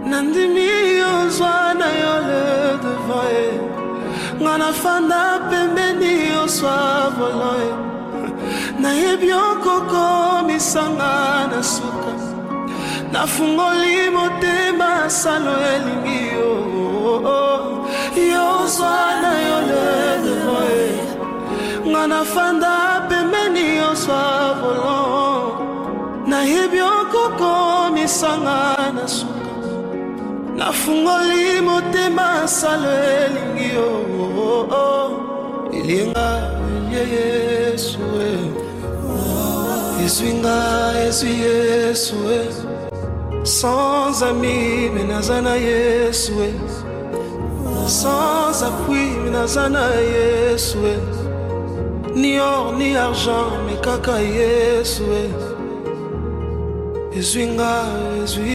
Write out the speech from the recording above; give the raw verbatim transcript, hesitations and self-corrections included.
Nandimi ozwana yole devoye Ngana fanda pembeni oswa voloye Na yebyo koko misanga na suka Na fungoli motema salo elingi yo Yozwana yole devoye Ngana fanda pembeni oswa voloye Na yebyo koko misanga na suka Na fungoli motema salo elingi yo Ilinga Yesu Eswinga Yesu Yesu Sans amis menazana Yesu Sans appui menazana Yesu Ni or ni argent mais kaka Yesu Eswinga Yesu